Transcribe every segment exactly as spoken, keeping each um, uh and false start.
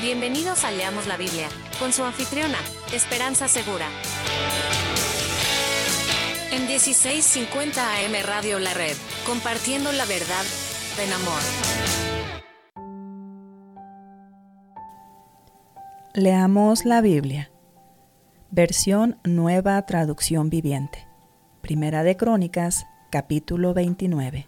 Bienvenidos a Leamos la Biblia, con su anfitriona, Esperanza Segura. En dieciséis cincuenta A M Radio La Red, compartiendo la verdad en amor. Leamos la Biblia. Versión Nueva Traducción Viviente. Primera de Crónicas, capítulo veintinueve.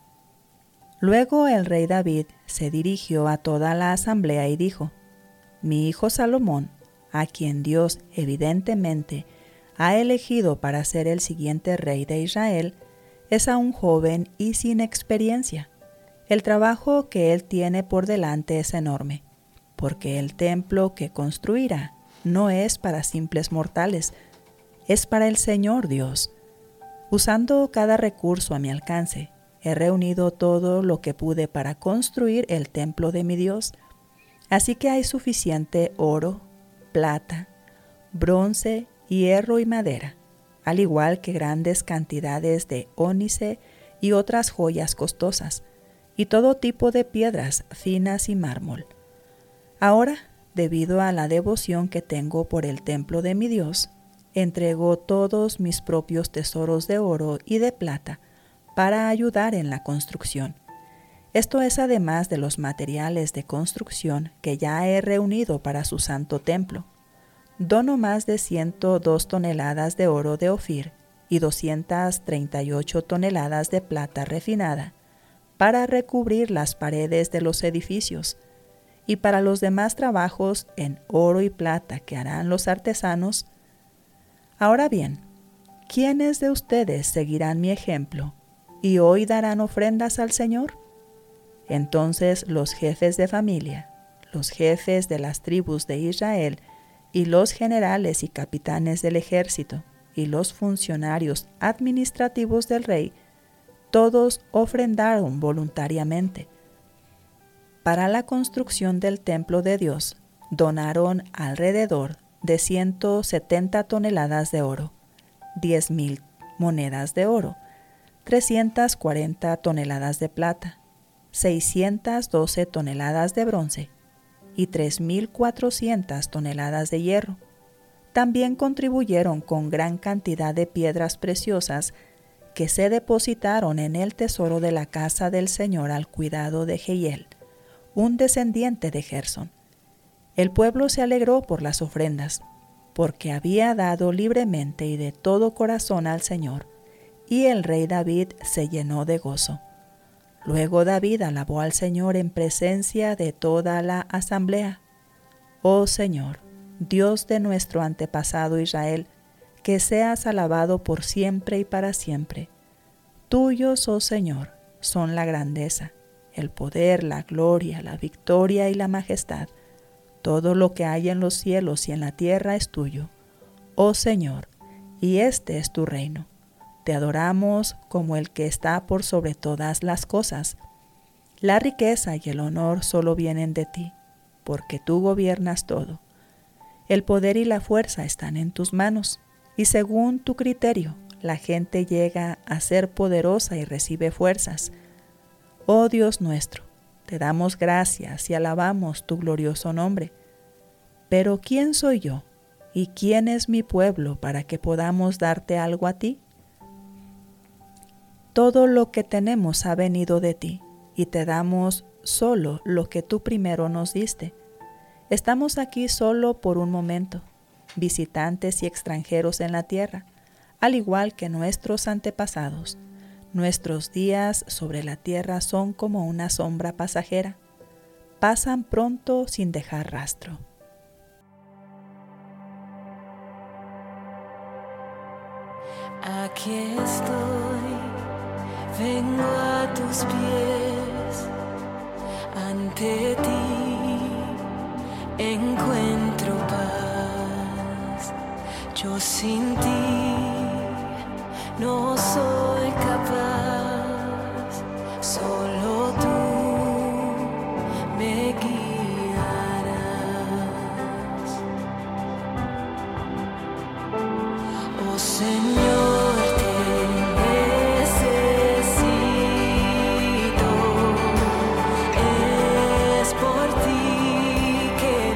Luego el rey David se dirigió a toda la asamblea y dijo: Mi hijo Salomón, a quien Dios evidentemente ha elegido para ser el siguiente rey de Israel, es aún joven y sin experiencia. El trabajo que él tiene por delante es enorme, porque el templo que construirá no es para simples mortales, es para el Señor Dios. Usando cada recurso a mi alcance, he reunido todo lo que pude para construir el templo de mi Dios. Así que hay suficiente oro, plata, bronce, hierro y madera, al igual que grandes cantidades de ónice y otras joyas costosas, y todo tipo de piedras finas y mármol. Ahora, debido a la devoción que tengo por el templo de mi Dios, entrego todos mis propios tesoros de oro y de plata para ayudar en la construcción. Esto es además de los materiales de construcción que ya he reunido para su santo templo. Dono más de ciento dos toneladas de oro de Ofir y doscientas treinta y ocho toneladas de plata refinada para recubrir las paredes de los edificios, y para los demás trabajos en oro y plata que harán los artesanos. Ahora bien, ¿quiénes de ustedes seguirán mi ejemplo y hoy darán ofrendas al Señor? Entonces los jefes de familia, los jefes de las tribus de Israel y los generales y capitanes del ejército y los funcionarios administrativos del rey, todos ofrendaron voluntariamente. Para la construcción del templo de Dios, donaron alrededor de ciento setenta toneladas de oro, diez mil monedas de oro, trescientas cuarenta toneladas de plata, seiscientas doce toneladas de bronce y tres mil cuatrocientas toneladas de hierro. También contribuyeron con gran cantidad de piedras preciosas que se depositaron en el tesoro de la casa del Señor al cuidado de Jehiel, un descendiente de Gersón. El pueblo se alegró por las ofrendas, porque había dado libremente y de todo corazón al Señor, y el rey David se llenó de gozo. Luego David alabó al Señor en presencia de toda la asamblea. Oh Señor, Dios de nuestro antepasado Israel, que seas alabado por siempre y para siempre. Tuyos, oh Señor, son la grandeza, el poder, la gloria, la victoria y la majestad. Todo lo que hay en los cielos y en la tierra es tuyo, oh Señor, y este es tu reino. Te adoramos como el que está por sobre todas las cosas. La riqueza y el honor solo vienen de ti, porque tú gobiernas todo. El poder y la fuerza están en tus manos, y según tu criterio, la gente llega a ser poderosa y recibe fuerzas. Oh Dios nuestro, te damos gracias y alabamos tu glorioso nombre. Pero ¿quién soy yo y quién es mi pueblo para que podamos darte algo a ti? Todo lo que tenemos ha venido de ti, y te damos solo lo que tú primero nos diste. Estamos aquí solo por un momento, visitantes y extranjeros en la tierra, al igual que nuestros antepasados. Nuestros días sobre la tierra son como una sombra pasajera. Pasan pronto sin dejar rastro. Aquí estoy, vengo a tus pies, ante ti encuentro paz. Yo sin ti no soy capaz, solo tú me guiarás. Oh Señor, te necesito, es por ti que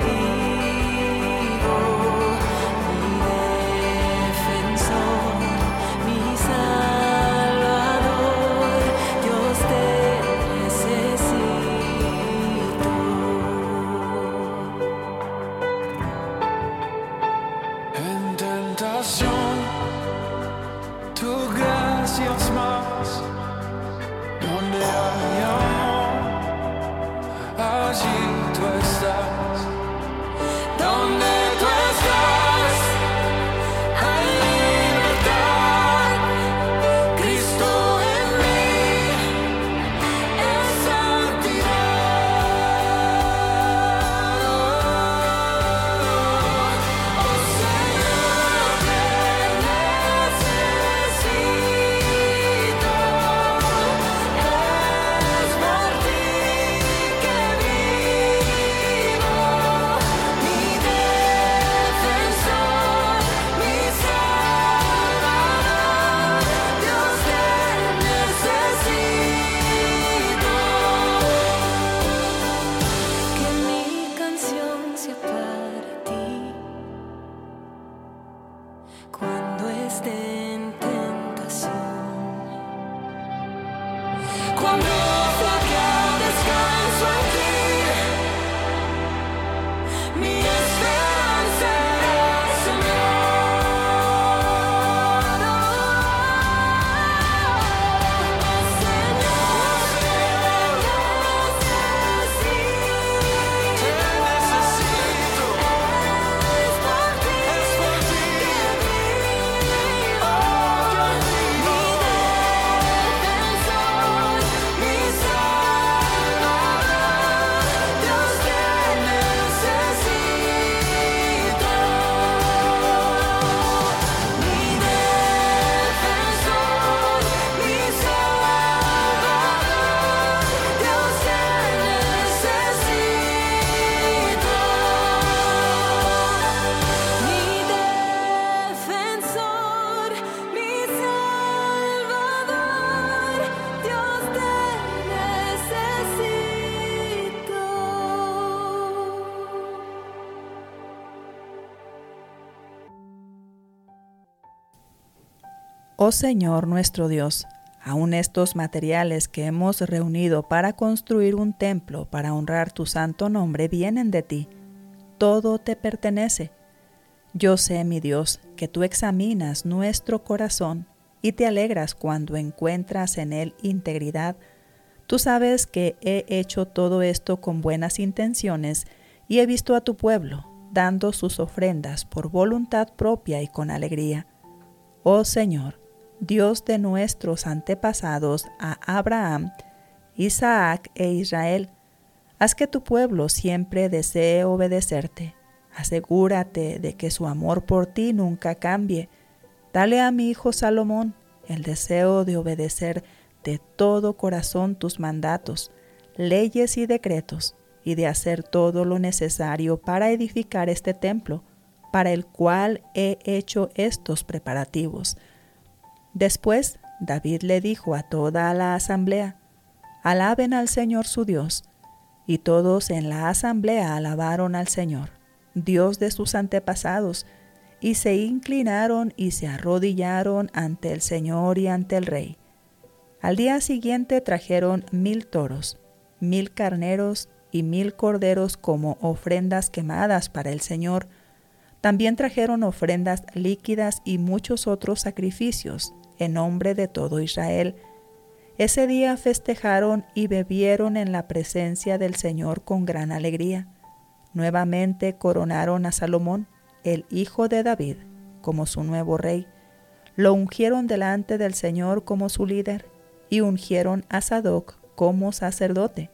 Oh Señor nuestro Dios, aun estos materiales que hemos reunido para construir un templo para honrar tu santo nombre vienen de ti. Todo te pertenece. Yo sé, mi Dios, que tú examinas nuestro corazón y te alegras cuando encuentras en él integridad. Tú sabes que he hecho todo esto con buenas intenciones y he visto a tu pueblo dando sus ofrendas por voluntad propia y con alegría. Oh Señor, Dios de nuestros antepasados, a Abraham, Isaac e Israel, haz que tu pueblo siempre desee obedecerte. Asegúrate de que su amor por ti nunca cambie. Dale a mi hijo Salomón el deseo de obedecer de todo corazón tus mandatos, leyes y decretos, y de hacer todo lo necesario para edificar este templo, para el cual he hecho estos preparativos. Después David le dijo a toda la asamblea, alaben al Señor su Dios. Y todos en la asamblea alabaron al Señor, Dios de sus antepasados, y se inclinaron y se arrodillaron ante el Señor y ante el rey. Al día siguiente trajeron mil toros, mil carneros y mil corderos como ofrendas quemadas para el Señor. También trajeron ofrendas líquidas y muchos otros sacrificios en nombre de todo Israel. Ese día festejaron y bebieron en la presencia del Señor con gran alegría. Nuevamente coronaron a Salomón, el hijo de David, como su nuevo rey. Lo ungieron delante del Señor como su líder y ungieron a Sadoc como sacerdote.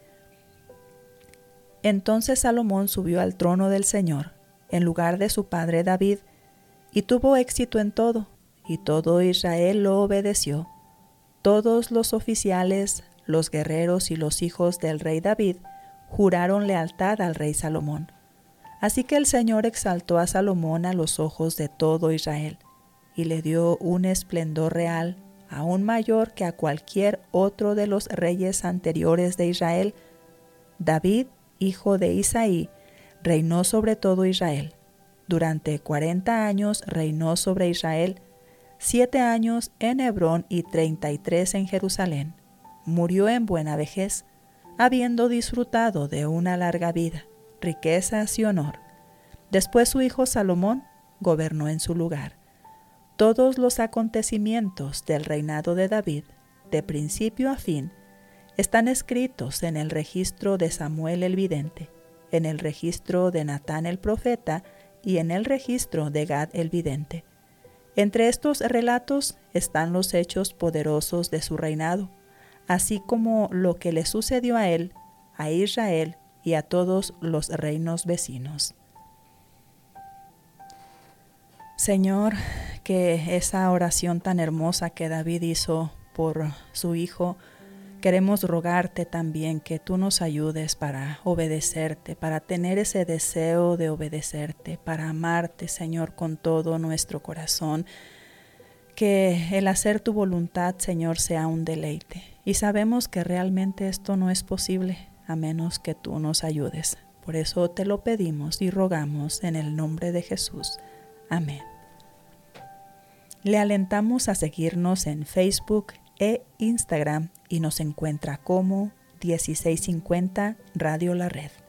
Entonces Salomón subió al trono del Señor, en lugar de su padre David, y tuvo éxito en todo, y todo Israel lo obedeció. Todos los oficiales, los guerreros y los hijos del rey David juraron lealtad al rey Salomón. Así que el Señor exaltó a Salomón a los ojos de todo Israel, y le dio un esplendor real, aún mayor que a cualquier otro de los reyes anteriores de Israel. David, hijo de Isaí, reinó sobre todo Israel. Durante cuarenta años reinó sobre Israel, siete años en Hebrón y treinta y tres en Jerusalén. Murió en buena vejez, habiendo disfrutado de una larga vida, riquezas y honor. Después su hijo Salomón gobernó en su lugar. Todos los acontecimientos del reinado de David, de principio a fin, están escritos en el registro de Samuel el vidente, en el registro de Natán el profeta y en el registro de Gad el vidente. Entre estos relatos están los hechos poderosos de su reinado, así como lo que le sucedió a él, a Israel y a todos los reinos vecinos. Señor, que esa oración tan hermosa que David hizo por su hijo, queremos rogarte también que tú nos ayudes para obedecerte, para tener ese deseo de obedecerte, para amarte, Señor, con todo nuestro corazón. Que el hacer tu voluntad, Señor, sea un deleite. Y sabemos que realmente esto no es posible a menos que tú nos ayudes. Por eso te lo pedimos y rogamos en el nombre de Jesús. Amén. Le alentamos a seguirnos en Facebook e Instagram y nos encuentra como dieciséis cincuenta Radio La Red.